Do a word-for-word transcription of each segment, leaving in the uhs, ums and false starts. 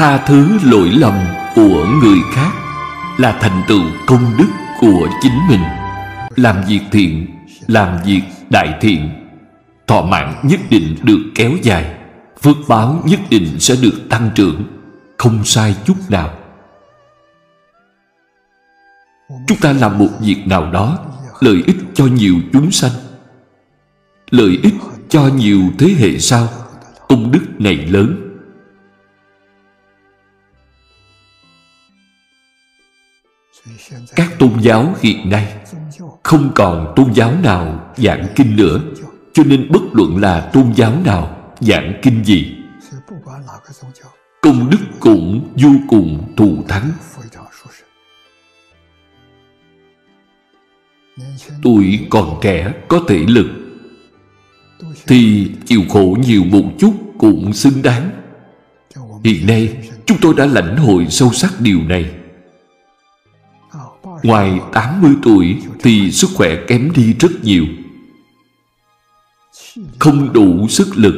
Tha thứ lỗi lầm của người khác là thành tựu công đức của chính mình. Làm việc thiện, làm việc đại thiện, thọ mạng nhất định được kéo dài, phước báo nhất định sẽ được tăng trưởng, không sai chút nào. Chúng ta làm một việc nào đó lợi ích cho nhiều chúng sanh, lợi ích cho nhiều thế hệ sau, công đức này lớn. Các tôn giáo hiện nay không còn tôn giáo nào giảng kinh nữa, cho nên bất luận là tôn giáo nào giảng kinh gì, công đức cũng vô cùng thù thắng. Tuổi còn trẻ có thể lực thì chịu khổ nhiều một chút cũng xứng đáng. Hiện nay chúng tôi đã lãnh hội sâu sắc điều này. Ngoài tám mươi tuổi thì sức khỏe kém đi rất nhiều, không đủ sức lực.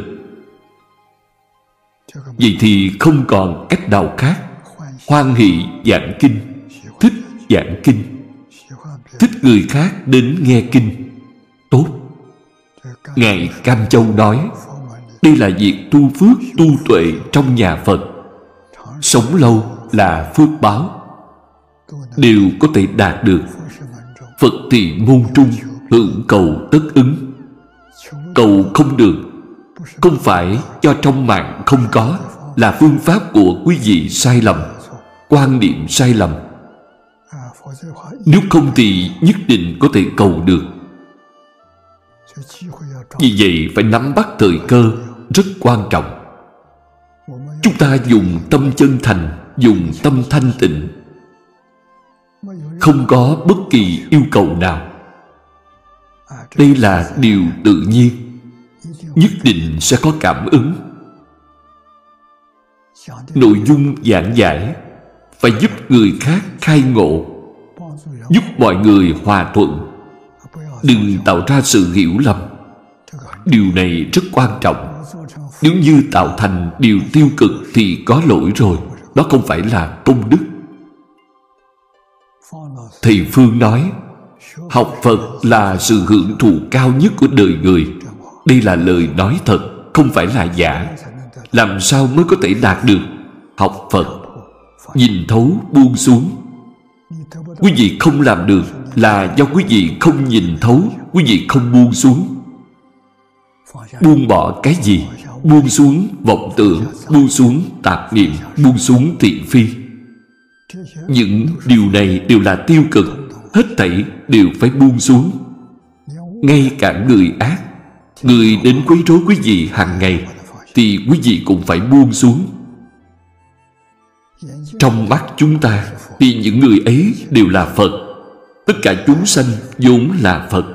Vậy thì không còn cách nào khác. Hoan hỷ giảng kinh, thích giảng kinh, thích người khác đến nghe kinh, tốt. Ngài Cam Châu nói, đây là việc tu phước, tu tuệ trong nhà Phật. Sống lâu là phước báo, đều có thể đạt được. Phật thì môn trung, hưởng cầu tất ứng. Cầu không được, không phải do trong mạng không có, là phương pháp của quý vị sai lầm, quan niệm sai lầm. Nếu không thì nhất định có thể cầu được. Vì vậy phải nắm bắt thời cơ, rất quan trọng. Chúng ta dùng tâm chân thành, dùng tâm thanh tịnh, không có bất kỳ yêu cầu nào. Đây là điều tự nhiên, nhất định sẽ có cảm ứng. Nội dung giảng giải phải giúp người khác khai ngộ, giúp mọi người hòa thuận, đừng tạo ra sự hiểu lầm. Điều này rất quan trọng. Nếu như tạo thành điều tiêu cực thì có lỗi rồi, đó không phải là công đức. Thầy Phương nói, học Phật là sự hưởng thụ cao nhất của đời người. Đây là lời nói thật, không phải là giả. Làm sao mới có thể đạt được? Học Phật, nhìn thấu buông xuống. Quý vị không làm được là do quý vị không nhìn thấu, quý vị không buông xuống. Buông bỏ cái gì? Buông xuống vọng tưởng, buông xuống tạp niệm, buông xuống thị phi. Những điều này đều là tiêu cực, hết thảy đều phải buông xuống. Ngay cả người ác, người đến quấy rối quý vị hàng ngày, thì quý vị cũng phải buông xuống. Trong mắt chúng ta thì những người ấy đều là Phật. Tất cả chúng sanh vốn là Phật.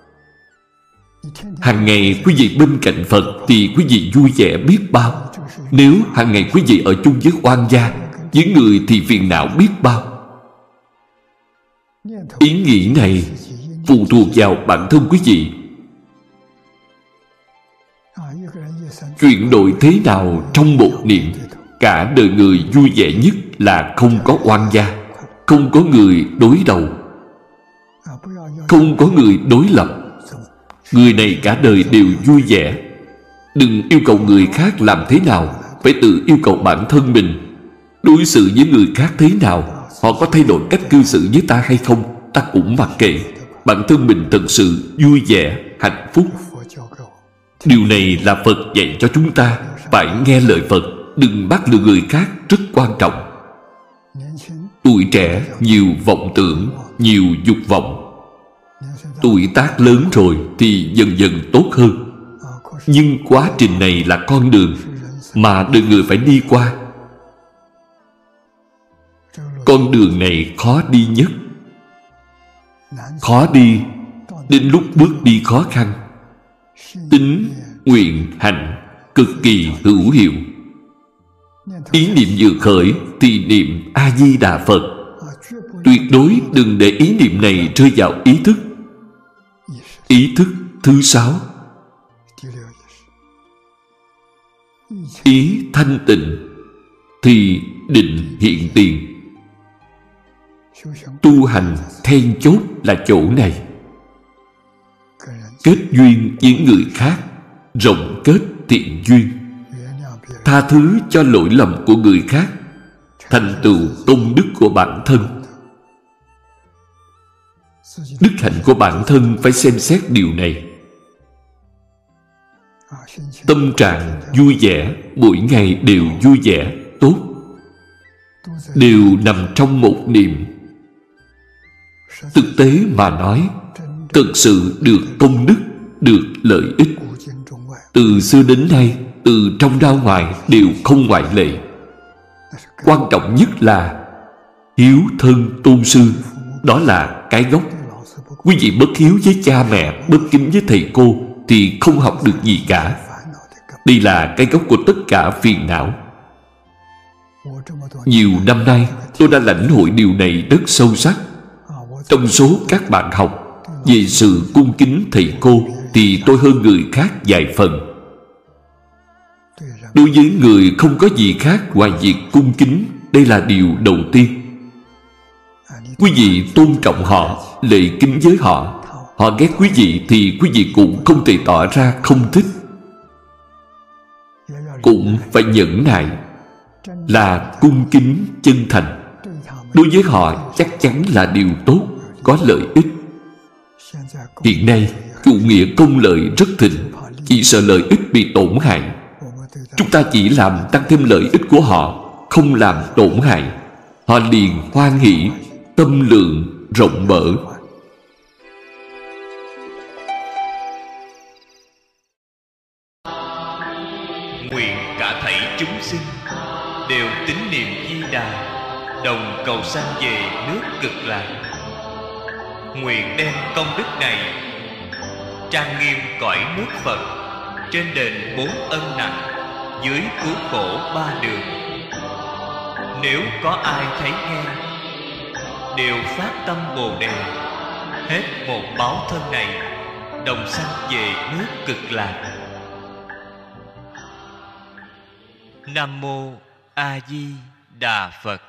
Hàng ngày quý vị bên cạnh Phật thì quý vị vui vẻ biết bao. Nếu hàng ngày quý vị ở chung với oan gia, với người thì phiền não biết bao. Ý nghĩ này phụ thuộc vào bản thân quý vị. Chuyển đổi thế nào trong một niệm, cả đời người vui vẻ nhất là không có oan gia, không có người đối đầu, không có người đối lập. Người này cả đời đều vui vẻ. Đừng yêu cầu người khác làm thế nào, phải tự yêu cầu bản thân mình. Đối xử với người khác thế nào, họ có thay đổi cách cư xử với ta hay không, ta cũng mặc kệ. Bản thân mình thật sự vui vẻ, hạnh phúc. Điều này là Phật dạy cho chúng ta. Phải nghe lời Phật, đừng bắt lừa người khác, rất quan trọng. Tuổi trẻ nhiều vọng tưởng, nhiều dục vọng. Tuổi tác lớn rồi thì dần dần tốt hơn. Nhưng quá trình này là con đường mà đời người phải đi qua. Con đường này khó đi nhất. Khó đi, đến lúc bước đi khó khăn. Tính, nguyện, hành cực kỳ hữu hiệu. Ý niệm vừa khởi thì niệm A-di-đà Phật. Tuyệt đối đừng để ý niệm này rơi vào ý thức. Ý thức thứ sáu, ý thanh tịnh. thì định hiện tiền. Tu hành then chốt là chỗ này. Kết duyên với người khác, rộng kết thiện duyên, tha thứ cho lỗi lầm của người khác, thành tựu công đức của bản thân. Đức hạnh của bản thân phải xem xét điều này. Tâm trạng vui vẻ, mỗi ngày đều vui vẻ, tốt, đều nằm trong một niệm. Thực tế mà nói, thực sự được công đức, được lợi ích. Từ xưa đến nay, từ trong ra ngoài đều không ngoại lệ. Quan trọng nhất là hiếu thân tôn sư. Đó là cái gốc. Quý vị bất hiếu với cha mẹ, bất kính với thầy cô thì không học được gì cả. Đây là cái gốc của tất cả phiền não. Nhiều năm nay tôi đã lãnh hội điều này rất sâu sắc. Trong số các bạn học về sự cung kính thầy cô thì tôi hơn người khác vài phần. Đối với người không có gì khác ngoài việc cung kính, đây là điều đầu tiên. Quý vị tôn trọng họ, lễ kính với họ. Họ ghét quý vị thì quý vị cũng không thể tỏ ra không thích. Cũng phải nhẫn nại, là cung kính chân thành. Đối với họ chắc chắn là điều tốt, có lợi ích. Hiện nay chủ nghĩa công lợi rất thịnh, chỉ sợ lợi ích bị tổn hại. Chúng ta chỉ làm tăng thêm lợi ích của họ, không làm tổn hại. Họ liền hoan hỷ, tâm lượng rộng mở. Nguyện cả thảy chúng sinh đều tín niệm Di Đà, đồng cầu sanh về nước Cực Lạc. Nguyện đem công đức này trang nghiêm cõi nước Phật, trên đền bốn ân nặng, dưới cứu khổ ba đường. Nếu có ai thấy nghe, đều phát tâm Bồ Đề, hết một báo thân này, đồng sanh về nước Cực Lạc. Nam Mô A Di Đà Phật.